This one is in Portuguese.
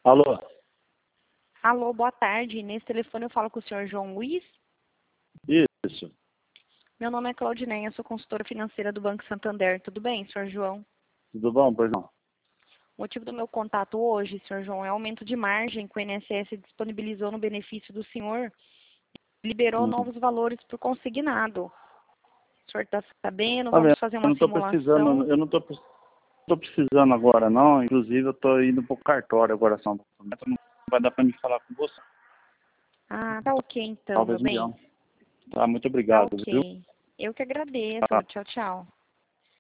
Alô? Alô, boa tarde. Nesse telefone eu falo com o senhor João Luiz. Isso. Meu nome é Claudineia, sou consultora financeira do Banco Santander. Tudo bem, senhor João? Tudo bom? Pois não. O motivo do meu contato hoje, senhor João, é o aumento de margem que o INSS disponibilizou no benefício do senhor e liberou novos valores para o consignado. O senhor está sabendo? Tá vendo? Vamos fazer Eu uma não estou simulação. precisando, eu não tô precisando agora não. Inclusive eu estou indo para o cartório agora, São Paulo. Não vai dar para me falar com você. Ah, tá ok então, Talvez meu um bem. milhão. Tá, muito Tá obrigado, viu? ok. Eu que agradeço. Tá. Tchau, tchau.